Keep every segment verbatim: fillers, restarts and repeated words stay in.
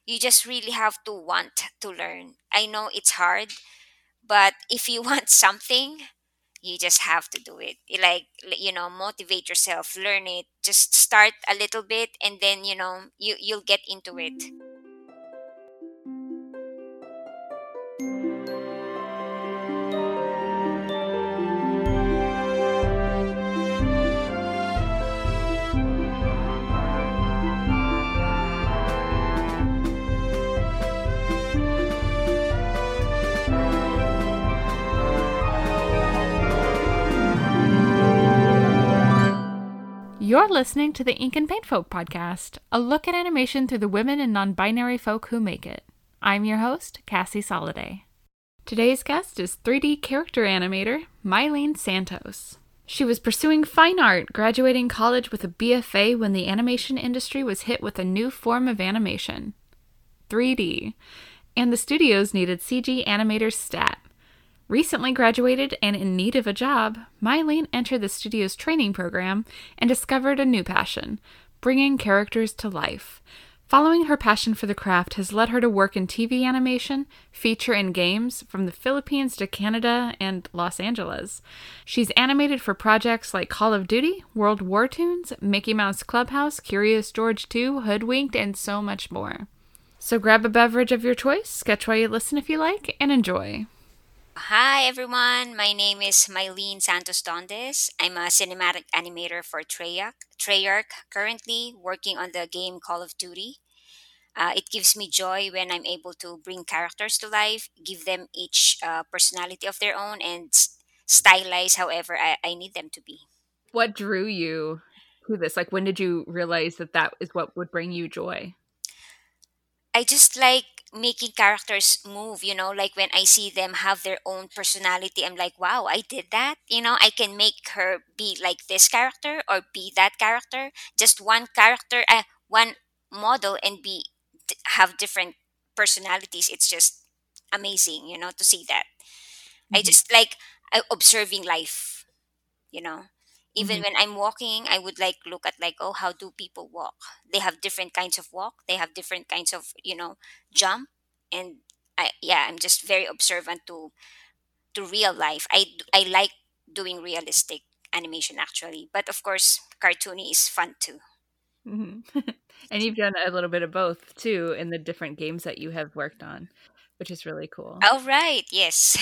You just really have to want to learn. I know it's hard, but if you want something, you just have to do it. You like l- you know, motivate yourself, learn it. Just start a little bit, and then you know you you'll get into it. You're listening to the Ink and Paint Folk podcast, a look at animation through the women and non-binary folk who make it. I'm your host, Cassie Soliday. Today's guest is three D character animator Mylene Santos. She was pursuing fine art, graduating college with a B F A when the animation industry was hit with a new form of animation, three D, and the studios needed C G animators stat. Recently graduated and in need of a job, Mylene entered the studio's training program and discovered a new passion, bringing characters to life. Following her passion for the craft has led her to work in T V animation, feature and games, from the Philippines to Canada and Los Angeles. She's animated for projects like Call of Duty, World War Tunes, Mickey Mouse Clubhouse, Curious George two, Hoodwinked, and so much more. So grab a beverage of your choice, sketch while you listen if you like, and enjoy. Hi everyone, my name is Mylene Santos Dondes. I'm a cinematic animator for Treyarch. Treyarch, currently working on the game Call of Duty. Uh, it gives me joy when I'm able to bring characters to life, give them each uh, personality of their own, and s- stylize however I, I need them to be. What drew you to this? Like, when did you realize that that is what would bring you joy? I just like making characters move, you know, like when I see them have their own personality, I'm like, wow, I did that. You know, I can make her be like this character or be that character. Just one character, uh, one model, and be d- have different personalities. It's just amazing, you know, to see that. I Hmm. just like uh, observing life, you know. Even Hmm. when I'm walking, I would like look at like, oh, how do people walk? They have different kinds of walk. They have different kinds of, you know, jump. And I, yeah, I'm just very observant to to real life. I d- I like doing realistic animation actually, but of course, cartoony is fun too. Hmm. And you've done a little bit of both too in the different games that you have worked on, which is really cool. All right, yes.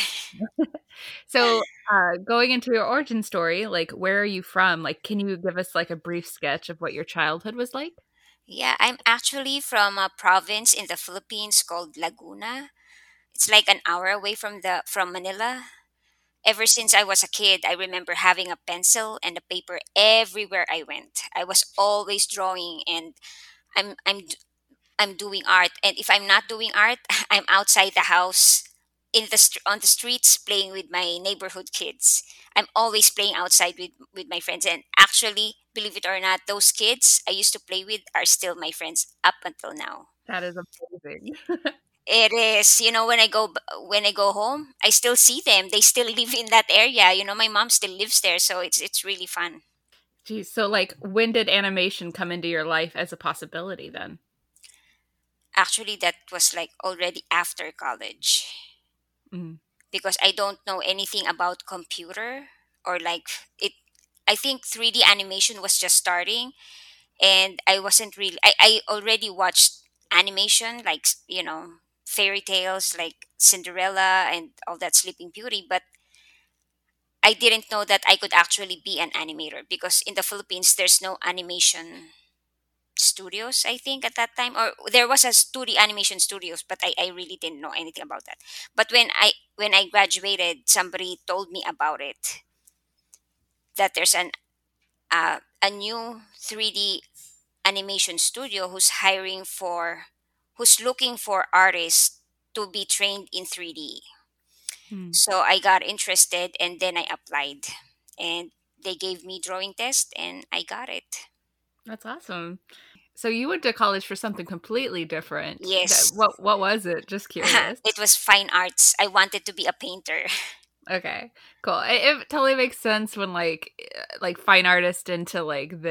So, uh, going into your origin story, like, where are you from? Like, can you give us like a brief sketch of what your childhood was like? Yeah, I'm actually from a province in the Philippines called Laguna. It's like an hour away from the from Manila. Ever since I was a kid, I remember having a pencil and a paper everywhere I went. I was always drawing, and I'm I'm d- I'm doing art. And if I'm not doing art, I'm outside the house in the str- on the streets playing with my neighborhood kids. I'm always playing outside with with my friends, and actually, believe it or not, those kids I used to play with are still my friends up until now. That is amazing. It is, you know, when I go b- when I go home, I still see them. They still live in that area. You know, my mom still lives there, so it's it's really fun. Geez, so like, when did animation come into your life as a possibility then? Actually, that was like already after college Mm. because I don't know anything about computer or like it. I think three D animation was just starting, and I wasn't really. I I already watched animation like you know fairy tales like Cinderella and all that Sleeping Beauty, but I didn't know that I could actually be an animator because in the Philippines there's no animation studios, I think, at that time, or there was a studio animation studios, but I, I really didn't know anything about that. But when I when I graduated, somebody told me about it, that there's an uh, a new three D animation studio who's hiring for who's looking for artists to be trained in three D. Mm. So I got interested and then I applied, and they gave me drawing test and I got it. That's awesome. So you went to college for something completely different. That, Yes. what what was it? Just curious. It was fine arts. I wanted to be a painter. Okay, cool. It, it totally makes sense when like eh, like fine artist into like this.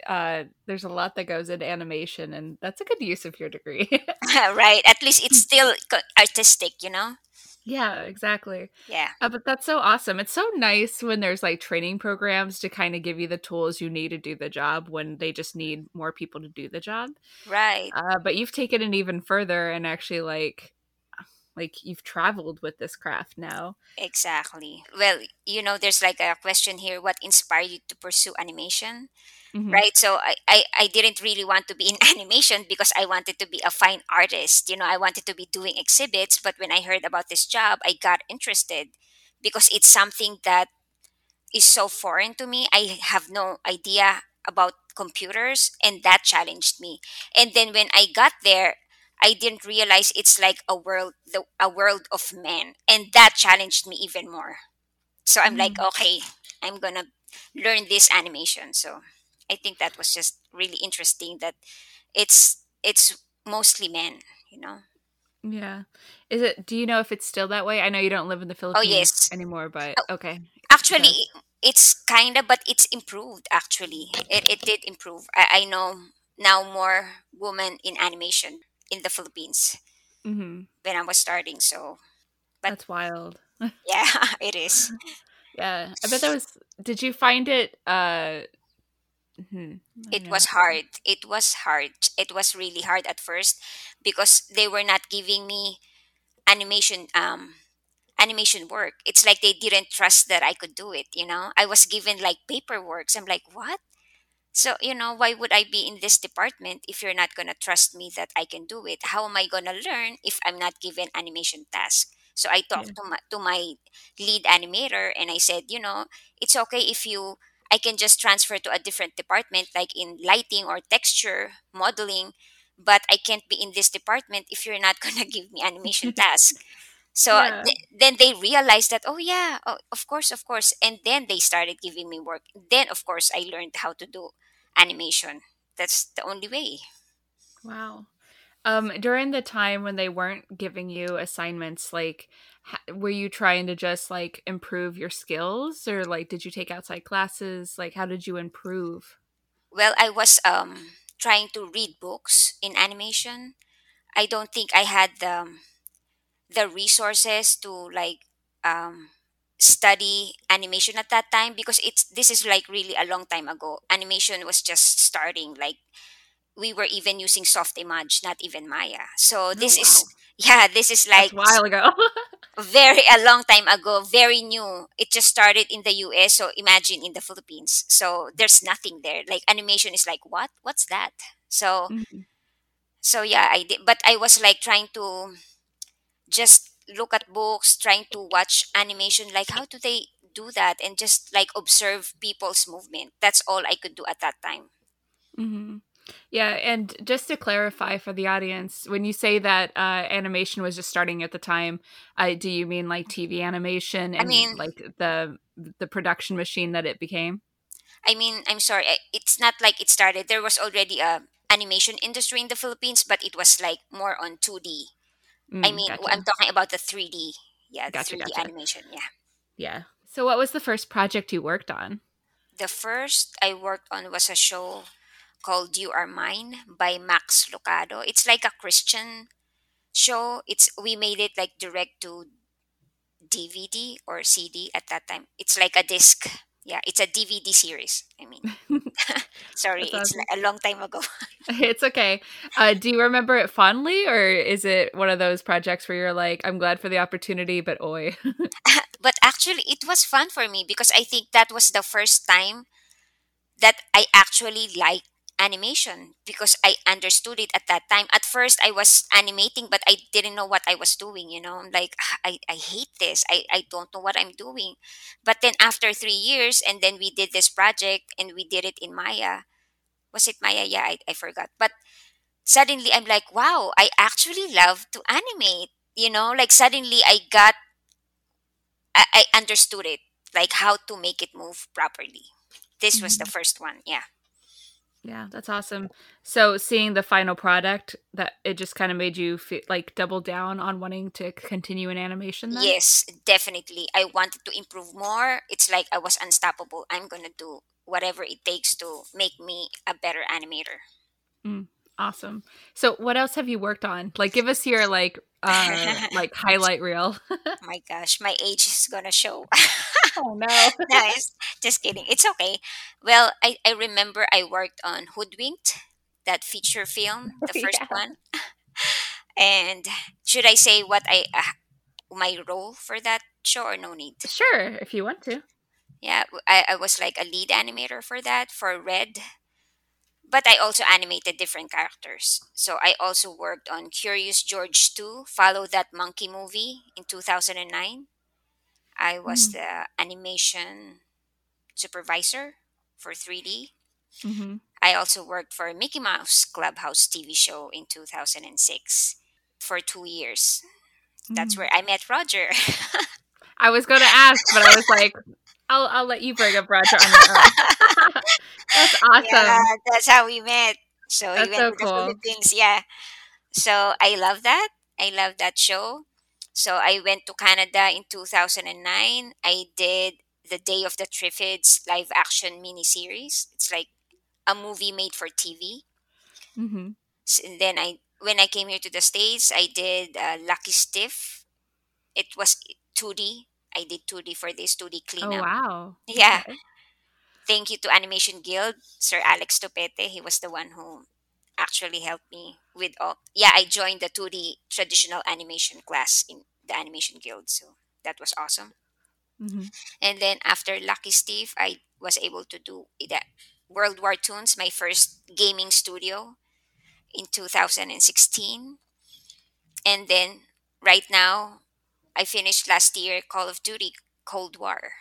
uh, there's a lot that goes into animation, and that's a good use of your degree. Right. At least it's still co- artistic, you know? Yeah, exactly. Yeah. Uh, but that's so awesome. It's so nice when there's like training programs to kind of give you the tools you need to do the job when they just need more people to do the job. Right. Uh, but you've taken it even further and actually like like you've traveled with this craft now. Exactly. Well, you know, there's like a question here, what inspired you to pursue animation? Hmm. Right. So I, I, I didn't really want to be in animation because I wanted to be a fine artist. You know, I wanted to be doing exhibits. But when I heard about this job, I got interested because it's something that is so foreign to me. I have no idea about computers, and that challenged me. And then when I got there, I didn't realize it's like a world, the, a world of men, and that challenged me even more. So I'm like, Mm. okay, I'm gonna learn this animation. So I think that was just really interesting that it's it's mostly men, you know. Yeah. Is it, do you know if it's still that way? I know you don't live in the Oh Philippines yes. anymore, but Oh, okay. It actually, does. it's kind of, but it's improved. Actually, it it did improve. I, I know now more women in animation in the Philippines Hmm. when I was starting. So, but That's wild. yeah, it is. Yeah. I bet that was, did you find it, uh, hmm, I don't It know how was to say. hard. It was hard. It was really hard at first because they were not giving me animation um animation work. It's like they didn't trust that I could do it, you know. I was given like paperwork. So I'm like, "What?" So, you know, why would I be in this department if you're not going to trust me that I can do it? How am I going to learn if I'm not given animation task? So I Yeah. talked to my, to my lead animator and I said, you know, it's okay if you, I can just transfer to a different department like in lighting or texture modeling, but I can't be in this department if you're not going to give me animation task. So Yeah. th- then they realized that, oh yeah, oh, of course, of course. And then they started giving me work. Then, of course, I learned how to do animation. That's the only way. Wow. Um, during the time when they weren't giving you assignments, like, ha- were you trying to just like improve your skills, or like, did you take outside classes? Like, how did you improve? Well, I was um, trying to read books in animation. I don't think I had the, the resources to like um, study animation at that time because it's this is like really a long time ago. Animation was just starting. Like we were even using soft image, not even Maya. So Oh this is wow, yeah, this is that's like a while ago. very a long time ago, very new. It just started in the U S, so imagine in the Philippines. So there's nothing there. Like animation is like what? What's that? So Mhm. so yeah, I did, but I was like trying to just look at books, trying to watch animation like how do they do that and just like observe people's movement. That's all I could do at that time. Mhm. Yeah, and just to clarify for the audience, when you say that uh, animation was just starting at the time, uh, do you mean like T V animation I and mean, like the the production machine that it became? I mean, I'm sorry. I- It's not like it started. There was already a animation industry in the Philippines, but it was like more on two D. I Mm, mean, w- I'm gotcha, talking about the three D. Yeah, the gotcha, three D gotcha. animation. Yeah. Yeah. So, what was the first project you worked on? The first I worked on was a show called You Are Mine by Max Lucado. It's like a Christian show. It's we made it like direct to D V D or C D at that time. It's like a disc. Yeah, it's a D V D series. I mean, sorry, That's it's awesome. li- a long time ago. It's okay. Uh, do you remember it fondly, or is it one of those projects where you're like, "I'm glad for the opportunity, but oi." But actually, it was fun for me because I think that was the first time that I actually liked animation because I understood it at that time. At first, I was animating, but I didn't know what I was doing. You know, I'm like, "Ah, I, I hate this. I, I don't know what I'm doing." But then after three years, and then we did this project and we did it in Maya. Was it Maya? Yeah, I, I forgot. But suddenly I'm like, wow, I actually love to animate. You know, like suddenly I got, I, I understood it, like how to make it move properly. This was the Mhm. first one. Yeah. Yeah, that's awesome. So, seeing the final product, that it just kind of made you feel like double down on wanting to continue in animation. Then. Yes, definitely. I wanted to improve more. It's like I was unstoppable. I'm gonna do. whatever it takes to make me a better animator. Mm, awesome. So what else have you worked on? Like give us your like uh like highlight reel. My gosh, my age is gonna show. Oh no. Nice. Just kidding. It's okay. Well, I, I remember I worked on Hoodwinked, that feature film, the first Yeah. one. And should I say what I uh, my role for that show or no need? Sure, if you want to. Yeah, w- I, I was like a lead animator for that for Red, but I also animated different characters. So I also worked on Curious George two, Follow That Monkey movie in two thousand nine. I was Mm-hmm. the animation supervisor for three D. Mm-hmm. I also worked for Mickey Mouse Clubhouse T V show in two thousand six for two years. That's Mm-hmm. where I met Roger. I was going to ask, but I was like, I'll I'll let you bring up Roger on your own. That's Yeah, awesome. that's how we met. So he That's went so to the cool. Philippines. Yeah. So I love that. I love that show. So I went to Canada in two thousand nine. I did the Day of the Triffids live action miniseries. It's like a movie made for T V. Mm-hmm. S- And then I when I came here to the States, I did uh, Lucky Stiff. It was two D. I did two D for this two D Oh cleanup. wow. Yeah. Okay. Thank you to Animation Guild, Sir Alex Topete. He was the one who actually helped me with all. Yeah, I joined the two D traditional animation class in the Animation Guild. So that was awesome. Mm-hmm. And then after Lucky Steve, I was able to do the World War Toons, my first gaming studio in two thousand sixteen. And then right now, I finished last year Call of Duty Cold War.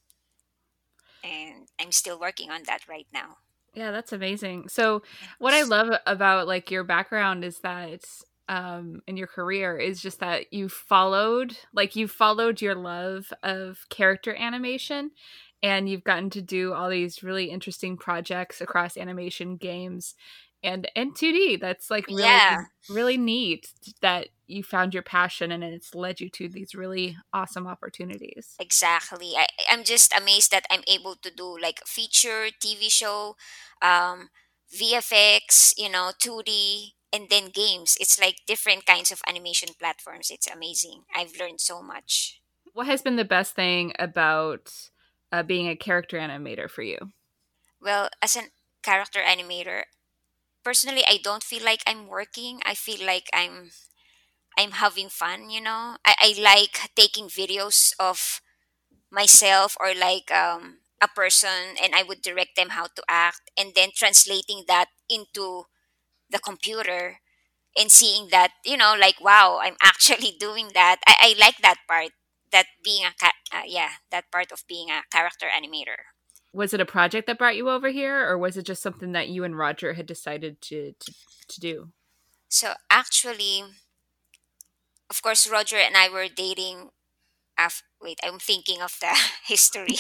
And I'm still working on that right now. Yeah, that's amazing. So, what I love about like your background is that um in your career is just that you followed like you followed your love of character animation and you've gotten to do all these really interesting projects across animation games and and two D. That's like really Yeah, really neat that you found your passion and it's led you to these really awesome opportunities. exactly. I, I'm just amazed that I'm able to do like feature, T V show, um, V F X, you know, two D, and then games. It's like different kinds of animation platforms. It's amazing. I've learned so much. What has been the best thing about uh, being a character animator for you? Well, as an character animator, personally, I don't feel like I'm working. I feel like I'm I'm having fun. You know, I, I like taking videos of myself or like um, a person, and I would direct them how to act and then translating that into the computer and seeing that, you know, like, wow, I'm actually doing that. I, I like that part, that being a, ca- uh, yeah, that part of being a character animator. Was it a project that brought you over here, or was it just something that you and Roger had decided to to, to do? So actually, of course, Roger and I were dating. Af- wait, I'm thinking of the history.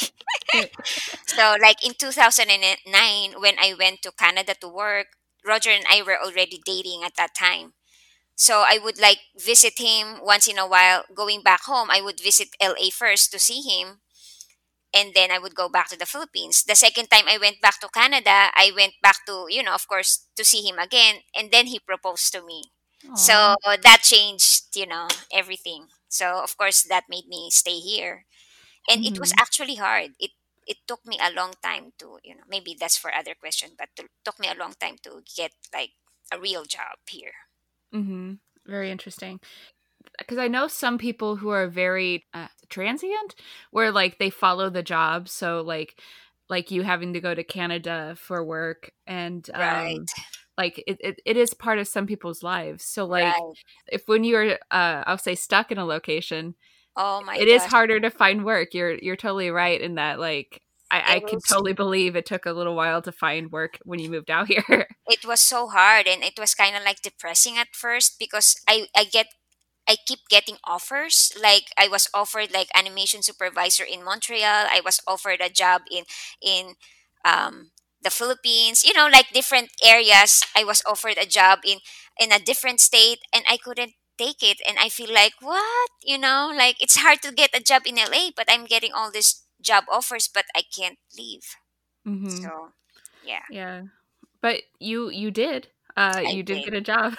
So, like in two thousand nine, when I went to Canada to work, Roger and I were already dating at that time. So, I would like visit him once in a while. Going back home, I would visit L A first to see him, and then I would go back to the Philippines. The second time I went back to Canada, I went back to, you know, of course, to see him again, and then he proposed to me. Aw. So, that changed, you know, everything. So, of course, that made me stay here, and it was Mm-hmm. actually hard. It it took me a long time to, you know, maybe that's for other question, but it took me a long time to get like a real job here. Mm-hmm. Very interesting. Because I know some people who are very uh, transient, where like they follow the job. So like like you having to go to Canada for work, and Right, um, like it, it, it is part of some people's lives. So like right. if when you're uh, I'll say stuck in a location, Oh my it is gosh, harder to find work. You're you're totally right in that. Like I, I it could was totally believe it took a little while to find work when you moved out here. it was so hard, and it was kind of like depressing at first because i i get I keep getting offers. Like I was offered like animation supervisor in Montreal. I was offered a job in in um, the Philippines. You know, like different areas. I was offered a job in in a different state, and I couldn't take it. And I feel like what, you know, like it's hard to get a job in L A, but I'm getting all these job offers, but I can't leave. Mm-hmm. So yeah, Yeah. But you you did. Uh, I you did did. get a job.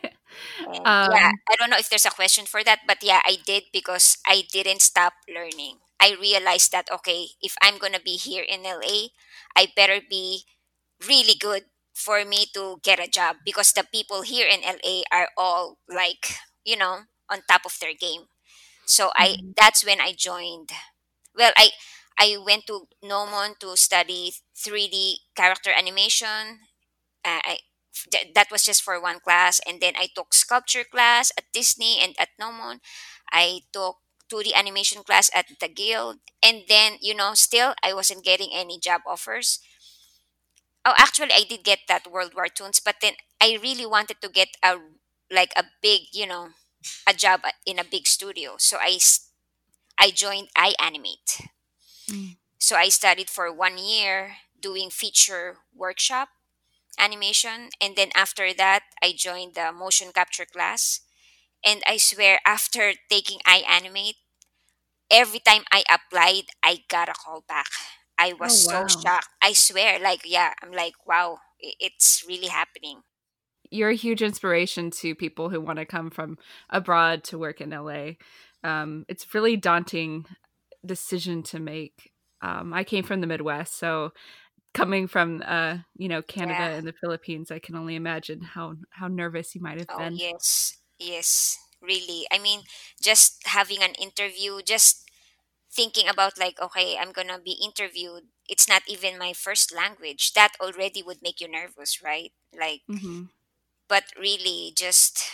And yeah, um, I don't know if there's a question for that, but yeah, I did because I didn't stop learning. I realized that, okay, if I'm going to be here in L A, I better be really good for me to get a job because the people here in L A are all like, you know, on top of their game. So I mhm. that's when I joined. Well, I I went to Nomon to study three D character animation. uh, I th- that was just for one class, and then I took sculpture class at Disney and at Nomon. I took two D animation class at the Guild, and then you know still I wasn't getting any job offers. Oh, actually, I did get that World War Tunes, but then I really wanted to get a like a big, you know, a job at- in a big studio. So I s- I joined iAnimate. Mm. So I studied for one year doing feature workshop animation, and then after that I joined the motion capture class. And I swear, after taking iAnimate, every time I applied, I got a call back. I was Oh so wow. shocked. I swear, like yeah, I'm like, wow, i- it's really happening. You're a huge inspiration to people who want to come from abroad to work in L A. Um, it's really daunting decision to make. Um, I came from the Midwest, so coming from uh, you know, Canada Yeah. and the Philippines, I can only imagine how how nervous you might have Oh been. yes, yes, really. I mean, just having an interview, just thinking about like, okay, I'm gonna be interviewed. It's not even my first language. That already would make you nervous, right? Like, Hmm. but really, just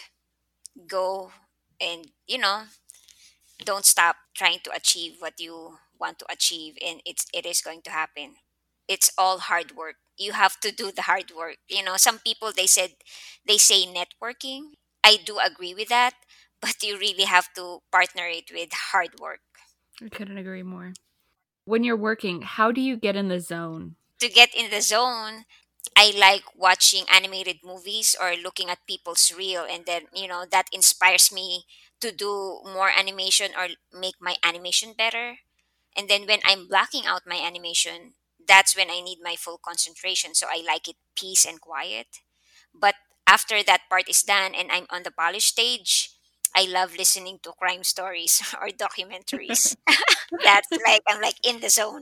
go and you know, don't stop trying to achieve what you want to achieve, and it's it is going to happen. It's all hard work. You have to do the hard work. You know, some people they said they say networking. I do agree with that, but you really have to partner it with hard work. I couldn't agree more. When you're working, how do you get in the zone? To get in the zone, I like watching animated movies or looking at people's reel, and then you know that inspires me to do more animation or make my animation better. And then when I'm blocking out my animation, that's when I need my full concentration. So I like it peace and quiet. But after that part is done and I'm on the polish stage, I love listening to crime stories or documentaries. That's like I'm like in the zone.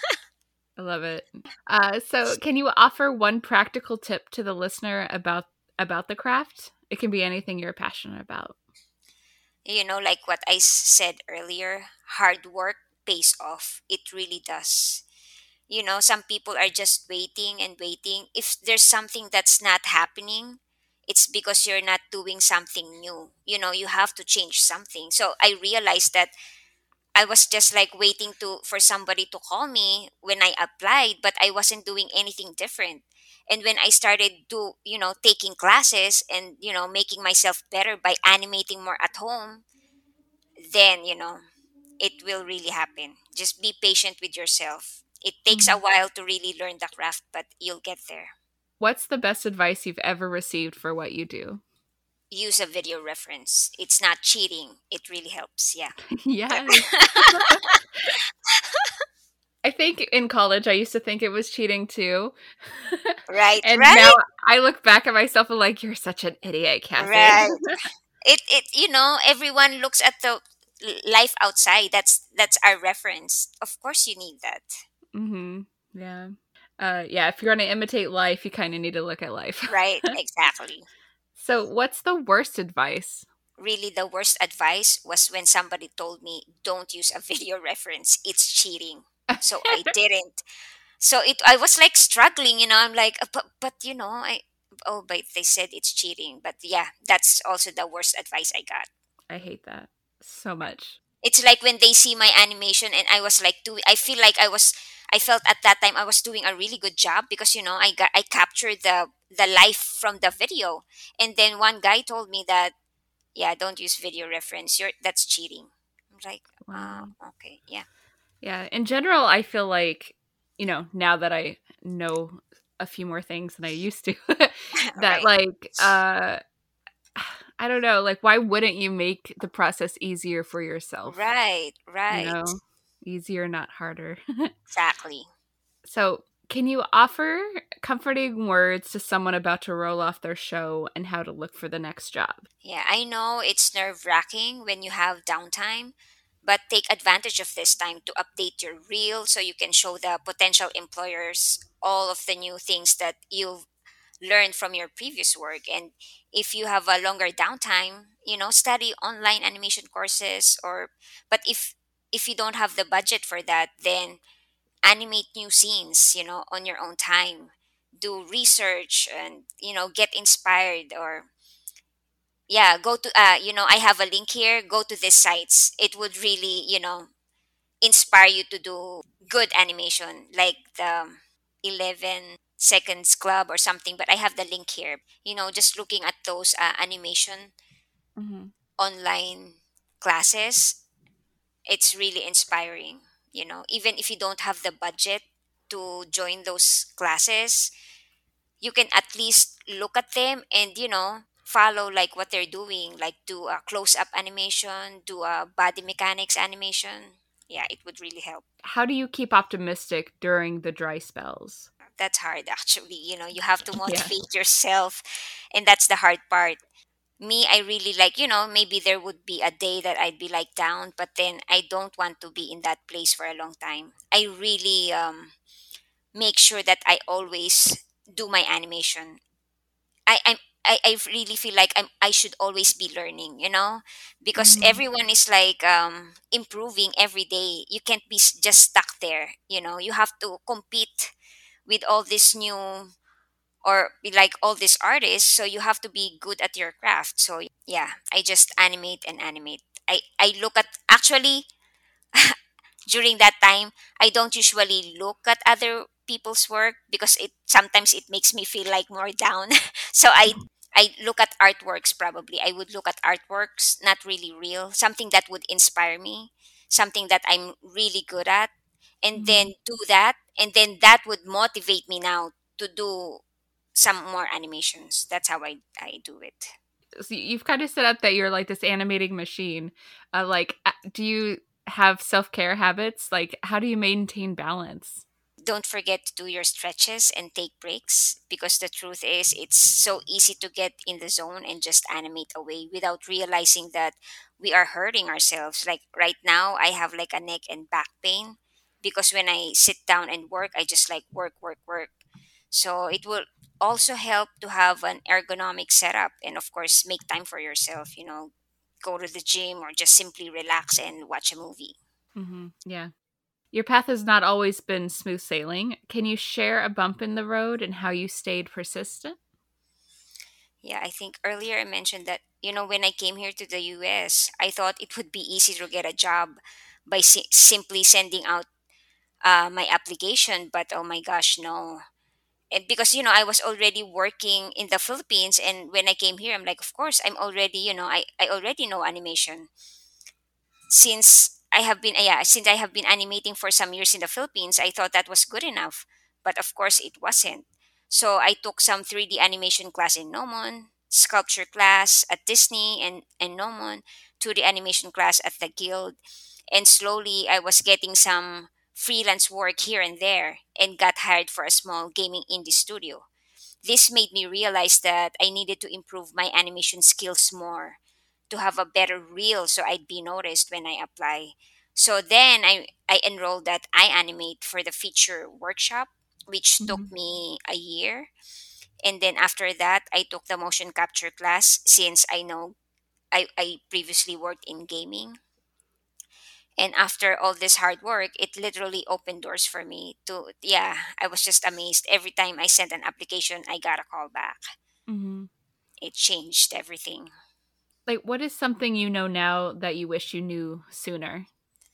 I love it. Uh, so, can you offer one practical tip to the listener about about the craft? It can be anything you're passionate about. You know, like what I s- said earlier, hard work pays off. It really does. You know, some people are just waiting and waiting. If there's something that's not happening, it's because you're not doing something new. You know, you have to change something. So I realized that I was just like waiting to for somebody to call me when I applied, but I wasn't doing anything different. And when I started to, you know, taking classes and, you know, making myself better by animating more at home, then, you know, it will really happen. Just be patient with yourself. It takes a Mhm. while to really learn the craft, but you'll get there. What's the best advice you've ever received for what you do? Use a video reference. It's not cheating. It really helps. Yeah. Yep. Yes. I think in college I used to think it was cheating too. Right, And now right, I look back at myself and like, you're such an idiot, Cassie. right. It it you know, everyone looks at the l- life outside. That's that's our reference. Of course you need that. Hmm. Yeah. Uh, yeah, if you're going to imitate life, you kind of need to look at life. Right, exactly. So, what's the worst advice? Really, the worst advice was when somebody told me, "Don't use a video reference. It's cheating." So I didn't. So it I was like struggling, you know. I'm like, "Uh, but but you know, I oh, but they said it's cheating. But yeah, that's also the worst advice I got. I hate that so much. It's like when they see my animation and I was like doing I feel like I was I felt at that time I was doing a really good job because you know I got I captured the the life from the video. And then one guy told me that, yeah, don't use video reference. You're that's cheating. I'm like, uh Wow. okay, yeah. Yeah, in general, I feel like, you know, now that I know a few more things than I used to, that Right. like, uh, I don't know, like, why wouldn't you make the process easier for yourself? Right, You right. know, easier, not harder. Exactly. So, Can you offer comforting words to someone about to roll off their show and how to look for the next job? Yeah, I know it's nerve wracking when you have downtime, but take advantage of this time to update your reel so you can show the potential employers all of the new things that you've learned from your previous work. And if you have a longer downtime, you know, study online animation courses, or but if if you don't have the budget for that, then animate new scenes, you know, on your own time. Do research and, you know, get inspired, or yeah, go to uh you know, I have a link here. Go to these sites. It would really, you know, inspire you to do good animation, like the eleven seconds club or something. But I have the link here. You know, just looking at those uh, animation Mm-hmm. online classes, it's really inspiring. You know, even if you don't have the budget to join those classes, you can at least look at them and, you know, follow like what they're doing, like do a close up animation, do a body mechanics animation. Yeah, it would really help. How do you keep optimistic during the dry spells? That's hard actually. You know, you have to Yeah. motivate yourself, and that's the hard part. Me, I really like, you know, maybe there would be a day that I'd be like down, but then I don't want to be in that place for a long time. I really um make sure that I always do my animation. I I'm I, I really feel like I'm I should always be learning, you know, because Mm-hmm. everyone is like um improving every day. You can't be s- just stuck there, you know. You have to compete with all this new, or be like all these artists, so you have to be good at your craft. So yeah, I just animate and animate. I I look at actually during that time, I don't usually look at other people's work because it sometimes it makes me feel like more down. So I I look at artworks. Probably I would look at artworks, not really real, something that would inspire me, something that I'm really good at, and Mm-hmm. then do that, and then that would motivate me now to do some more animations. That's how I I do it. So you've kind of set up that you're like this animating machine. Uh, like, uh, do you have self care habits? Like, how do you maintain balance? Don't forget to do your stretches and take breaks, because the truth is it's so easy to get in the zone and just animate away without realizing that we are hurting ourselves. Like right now I have like a neck and back pain because when I sit down and work, I just like work work work. So it will also help to have an ergonomic setup, and of course make time for yourself, you know, go to the gym or just simply relax and watch a movie. Mm-hmm. Yeah. Your path has not always been smooth sailing. Can you share a bump in the road and how you stayed persistent? Yeah, I think earlier I mentioned that, you know, when I came here to the U S, I thought it would be easy to get a job by si- simply sending out uh, my application. But oh my gosh, no. And because, you know, I was already working in the Philippines. And when I came here, I'm like, of course, I'm already, you know, I, I already know animation since I have been yeah since I have been animating for some years in the Philippines. I thought that was good enough, but of course it wasn't. So I took some three D animation class in Nomon, sculpture class at Disney and and Nomon, two D animation class at the Guild, and slowly I was getting some freelance work here and there and got hired for a small gaming indie studio. This made me realize that I needed to improve my animation skills more to have a better reel so I'd be noticed when I apply. So then I, I enrolled at iAnimate for the feature workshop, which took Mm-hmm. me a year. And then after that, I took the motion capture class since I know I, I previously worked in gaming. And after all this hard work, it literally opened doors for me to, yeah, I was just amazed. Every time I sent an application, I got a call back. Mm-hmm. It changed everything. Like, what is something you know now that you wish you knew sooner?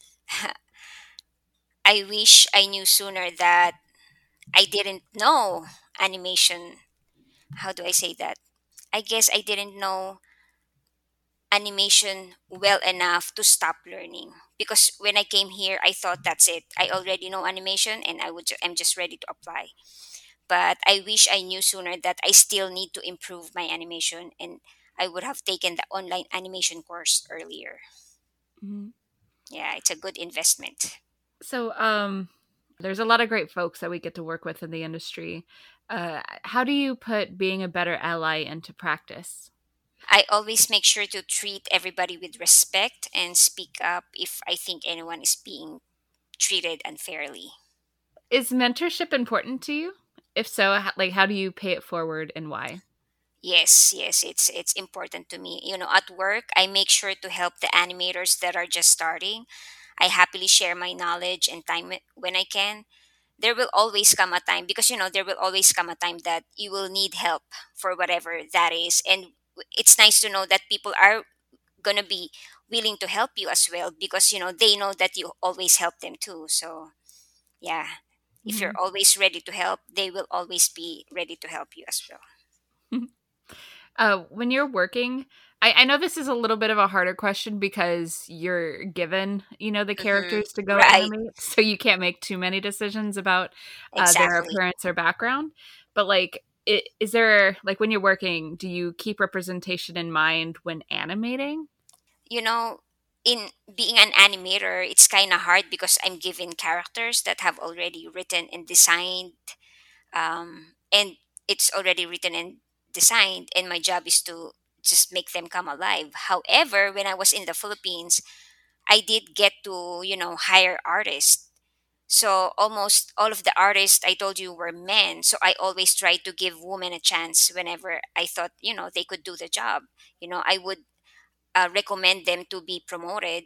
I wish I knew sooner that I didn't know animation. How do I say that? I guess I didn't know animation well enough to stop learning. Because when I came here, I thought that's it. I already know animation and I would ju- I'm just ready to apply. But I wish I knew sooner that I still need to improve my animation, and I would have taken the online animation course earlier. Mm-hmm. Yeah, it's a good investment. So, um, There's a lot of great folks that we get to work with in the industry. Uh, how do you put being a better ally into practice? I always make sure to treat everybody with respect and speak up if I think anyone is being treated unfairly. Is mentorship important to you? If so, h- like how do you pay it forward and why? Yes, yes, it's it's important to me. You know, at work, I make sure to help the animators that are just starting. I happily share my knowledge and time it- when I can. There will always come a time, because you know there will always come a time that you will need help for whatever that is, and w- it's nice to know that people are going to be willing to help you as well, because you know they know that you always help them too. So yeah, if you're Mhm. always ready to help, they will always be ready to help you as well. Uh, when you're working, I, I know this is a little bit of a harder question because you're given, you know, the Hmm. characters to go Right. animate, so you can't make too many decisions about uh, their Exactly. appearance or background. But like, I is there like when you're working, do you keep representation in mind when animating? You know, in being an animator, it's kind of hard because I'm given characters that have already written and designed, um, and it's already written and designed, and my job is to just make them come alive. However, when I was in the Philippines, I did get to, you know, hire artists. So almost all of the artists I told you were men. So I always tried to give women a chance whenever I thought, you know, they could do the job. You know, I would uh, recommend them to be promoted.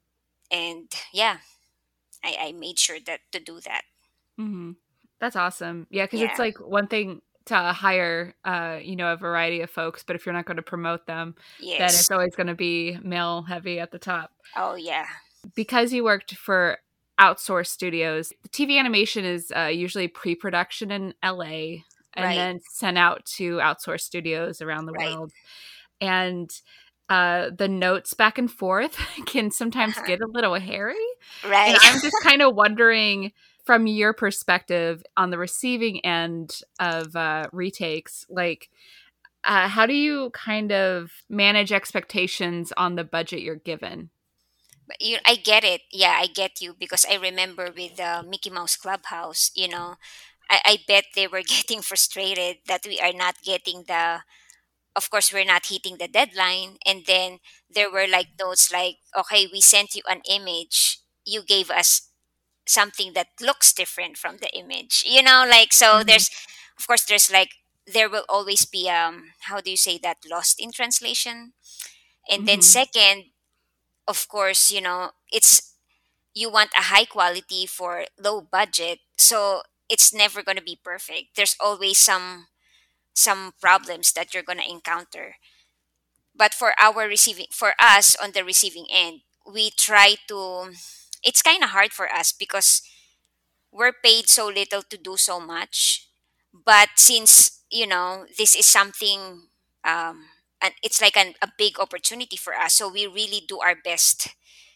And yeah, I, I made sure that to do that. Hmm. That's awesome. Yeah, because it's Yeah. like one thing to hire, uh, you know, a variety of folks, but if you're not going to promote them, then Yes. it's always going to be male heavy at the top. Oh yeah. Because you worked for outsourced studios, T V animation is uh, usually pre-production in L A and Right. then sent out to outsourced studios around the Right. world. And uh, the notes back and forth can sometimes Uh-huh. get a little hairy. And Right. I'm just kind of wondering, from your perspective on the receiving end of uh, retakes, like, uh, how do you kind of manage expectations on the budget you're given? But you, I get it. Yeah, I get you, because I remember with the Mickey Mouse Clubhouse, you know, I, I bet they were getting frustrated that we are not getting the, of course, we're not hitting the deadline. And then there were like notes like, okay, we sent you an image. You gave us something that looks different from the image, you know, like, so Mhm, there's, of course, there's like, there will always be, um, how do you say that, lost in translation. And then mhm, second, of course, you know, it's, you want a high quality for low budget, so it's never going to be perfect. There's always some some problems that you're going to encounter. But for our receiving, for us on the receiving end, we try to, it's kind of hard for us because we're paid so little to do so much. But since, you know, this is something, um and it's like an, a big opportunity for us, so we really do our best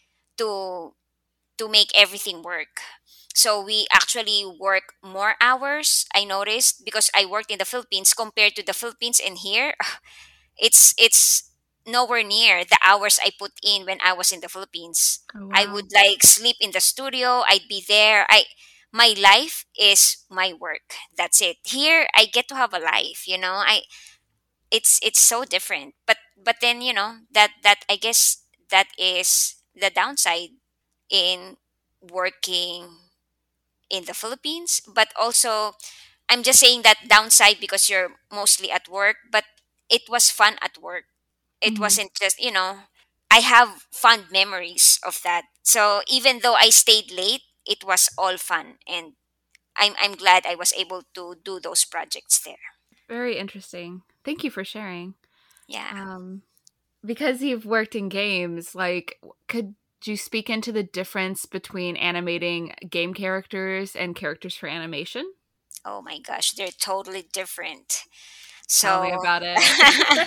to to make everything work. So we actually work more hours, I noticed, because I worked in the Philippines. Compared to the Philippines and here, it's it's nowhere near the hours I put in when I was in the Philippines. oh, I wow. would like sleep in the studio, I'd be there. I, my life is my work. That's it. Here I get to have a life, you know. I, it's it's so different. But but then, you know, that that I guess that is the downside in working in the Philippines. But also, I'm just saying that downside because you're mostly at work, but it was fun at work. It Mhm. wasn't just, you know, I have fond memories of that. So even though I stayed late, it was all fun, and I'm I'm glad I was able to do those projects there. Very interesting. Thank you for sharing. Yeah. Um, because you've worked in games, like, could you speak into the difference between animating game characters and characters for animation? Oh my gosh, they're totally different. Tell me So about it.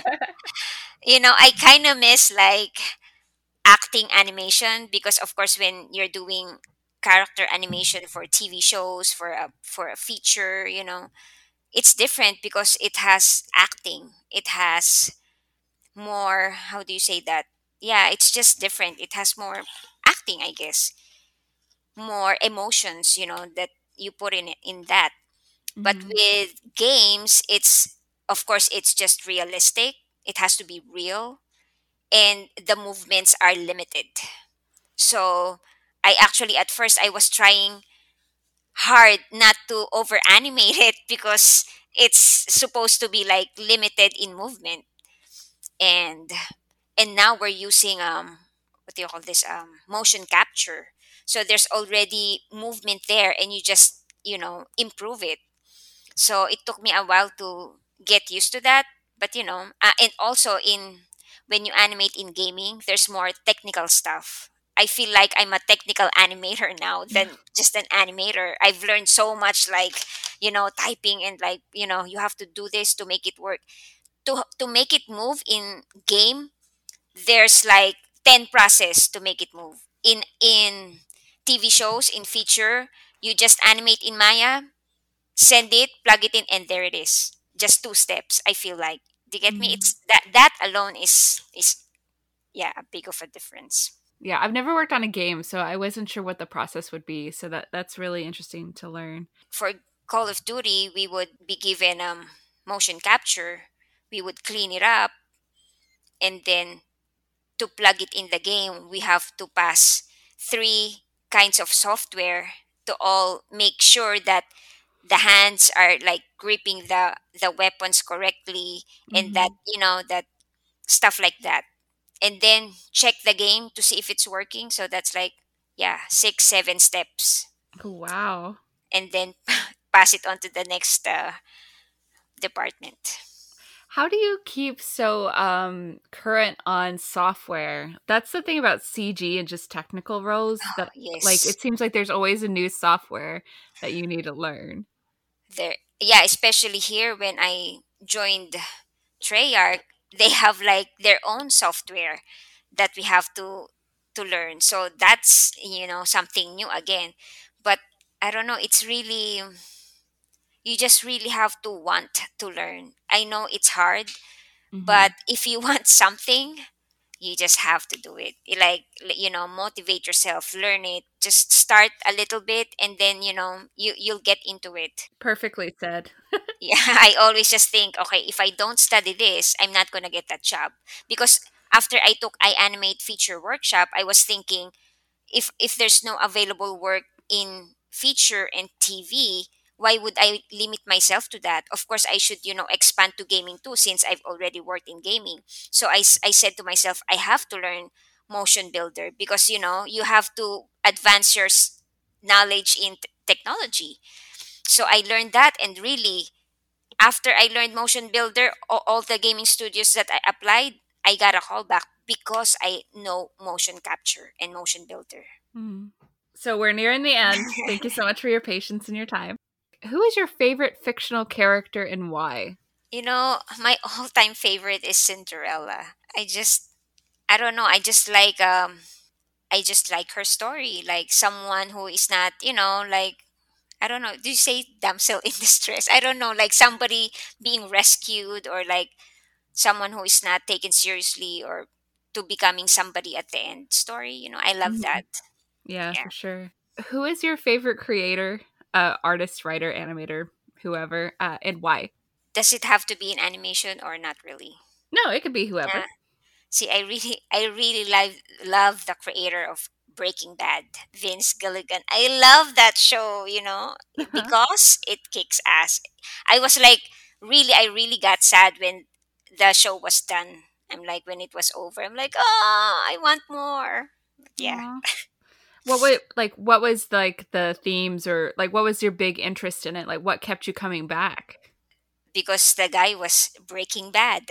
you know, I kind of miss like acting animation, because of course when you're doing character animation for T V shows, for a for a feature, you know, it's different because it has acting. It has more, how do you say that? Yeah, it's just different. It has more acting, I guess. more emotions, you know, that you put in it in that. But Hmm. with games, it's, of course, it's just realistic. It has to be real, and the movements are limited. So I actually, at first, I was trying hard not to over animate it because it's supposed to be like limited in movement. And and now we're using um what do you call this, um motion capture. So there's already movement there, and you just, you know, improve it. So it took me a while to get used to that. But you know, uh, and also in when you animate in gaming, there's more technical stuff. I feel like I'm a technical animator now than just an animator. I've learned so much, like, you know, typing, and like, you know, you have to do this to make it work, to to make it move in game. There's like ten process to make it move in in T V shows. In feature, you just animate in Maya, send it, plug it in, and there it is. Just two steps. I feel like. Do you get me? Hmm. It's that that alone is is yeah, a big of a difference. Yeah, I've never worked on a game, so I wasn't sure what the process would be. So that that's really interesting to learn. For Call of Duty, we would be given um motion capture. We would clean it up, and then to plug it in the game, we have to pass three kinds of software to all make sure that the hands are like gripping the the weapons correctly, and that, Hmm. you know, that stuff like that. And then check the game to see if it's working. So that's like, yeah, six seven steps. Oh, wow. And then pass it on to the next uh, department. How do you keep so um, current on software? That's the thing about C G and just technical roles that, like, Yes, it seems like there's always a new software that you need to learn. there, yeah, especially here when I joined Treyarch, they have like their own software that we have to to learn. So that's, you know, something new again. But I don't know, it's really, you just really have to want to learn. I know it's hard, but Hmm. if you want something, you just have to do it. You like, you know, motivate yourself, learn it, just start a little bit, and then, you know, you you'll get into it. Perfectly said. Yeah, I always just think, okay, if I don't study this, I'm not gonna get that job. Because after I took I animate feature workshop, I was thinking, if if there's no available work in feature and T V, why would I limit myself to that? Of course, I should, you know, expand to gaming too, since I've already worked in gaming. So I, s- I said to myself, I have to learn motion builder, because, you know, you have to advance your s- knowledge in t- technology. So I learned that, and really, after I learned motion builder, all, all the gaming studios that I applied, I got a call back because I know motion capture and motion builder. Mhm. So we're nearing the end. Thank you so much for your patience and your time. Who is your favorite fictional character and why? You know, my all-time favorite is Cinderella. I just, I don't know, I just like um I just like her story, like someone who is not, you know, like, I don't know, do you say damsel in distress? I don't know, like somebody being rescued, or like someone who is not taken seriously, or to becoming somebody at the end story, you know. I love Mhm. that. Yeah, Yeah. for sure. Who is your favorite creator, uh, artist, writer, animator, whoever, uh, and why? Does it have to be in animation or not really? No, it could be whoever. Yeah. See, I really, I really love love the creator of Breaking Bad, Vince Gilligan. I love that show, you know, because it kicks ass. I was like, really, I really got sad when the show was done. I'm like, when it was over, I'm like, oh, I want more. But yeah, Aw. What would like what was like the themes or like what was your big interest in it? Like what kept you coming back? because the guy was Breaking Bad.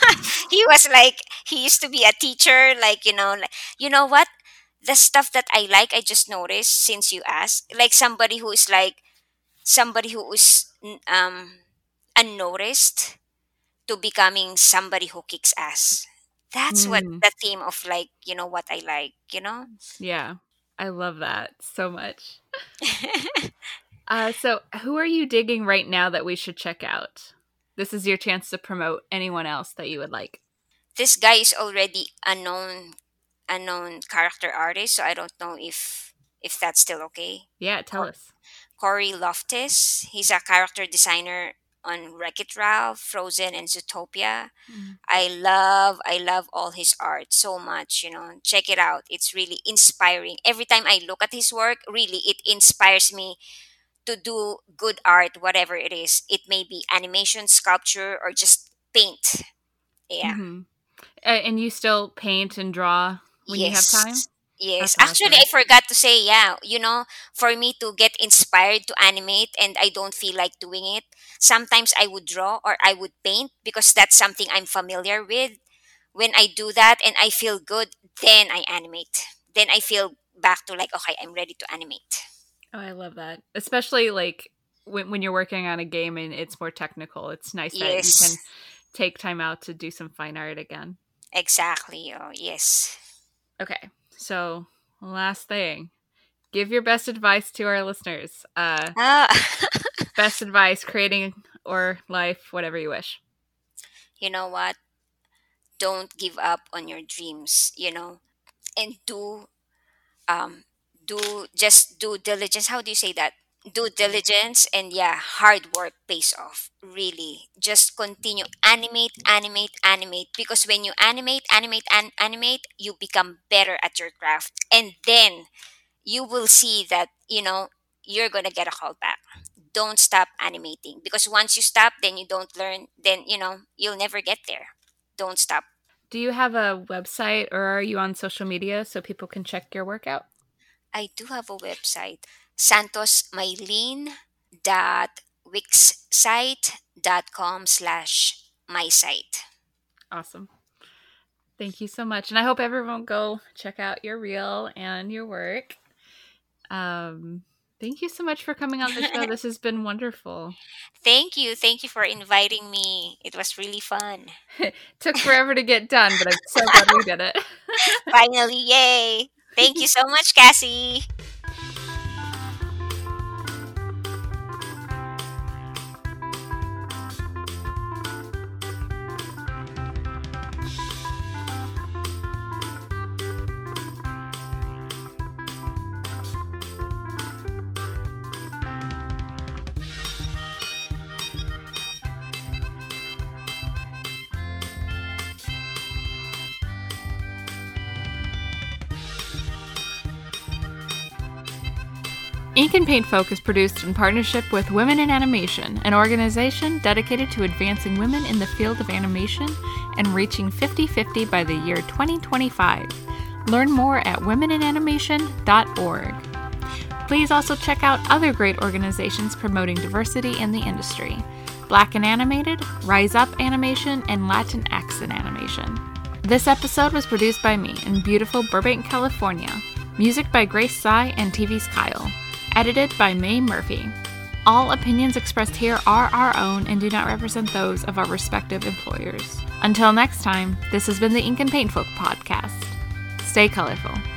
He was like, he used to be a teacher, like, you know, like, you know what? The stuff that I like, I just noticed since you asked, like somebody who is like, somebody who is n- um unnoticed to becoming somebody who kicks ass. That's what Mm, the theme of, like, you know, what I like, you know. yeah. I love that so much. Uh, so who are you digging right now that we should check out? This is your chance to promote anyone else that you would like. This guy is already a known a known character artist, so I don't know if if that's still okay. Yeah, tell Cor- us. Corey Loftus. He's a character designer on Wreck-It Ralph, Frozen, and Zootopia. Mm. I love, I love all his art so much. You know, check it out. It's really inspiring. Every time I look at his work, really, it inspires me to do good art, whatever it is. It may be animation, sculpture, or just paint. Yeah. Mm-hmm. Uh, and you still paint and draw when you have time? Yes. Yes. That's Actually, I awesome. forgot to say, yeah, you know, for me to get inspired to animate and I don't feel like doing it, sometimes I would draw or I would paint because that's something I'm familiar with. When I do that and I feel good, then I animate. Then I feel back to like, okay, I'm ready to animate. Oh, I love that. Especially like when when you're working on a game and it's more technical. It's nice that you Yes, can take time out to do some fine art again. exactly. Oh, yes. Okay. So, last thing. Give your best advice to our listeners. Uh Ah, best advice creating or life, whatever you wish. you know what? Don't give up on your dreams, you know, and do um do just do diligence. How do you say that? Do diligence, and yeah, hard work pays off. Really, just continue, animate, animate, animate, because when you animate, animate, and animate, you become better at your craft, and then you will see that, you know, you're gonna get a call back. Don't stop animating, because once you stop, then you don't learn, then you know you'll never get there. Don't stop. Do you have a website or are you on social media so people can check your work out? I do have a website, santosmaylene dot wixsite dot com slash my site. Awesome. Thank you so much. And I hope everyone go check out your reel and your work. Um, thank you so much for coming on the show. This has been wonderful. Thank you. Thank you for inviting me. It was really fun. Took forever to get done, but I'm so glad we did it. Finally, yay. Thank you so much, Cassie. Ink and Paint Folk is produced in partnership with Women in Animation, an organization dedicated to advancing women in the field of animation and reaching fifty fifty by the year twenty twenty-five. Learn more at women in animation dot org. Please also check out other great organizations promoting diversity in the industry: Black in Animated, Rise Up Animation, and Latinx in Animation. This episode was produced by me in beautiful Burbank, California. Music by Grace Tsai and T V's Kyle. Edited by Mae Murphy. All opinions expressed here are our own and do not represent those of our respective employers. Until next time, this has been the Ink and Paint Folk podcast. Stay colorful.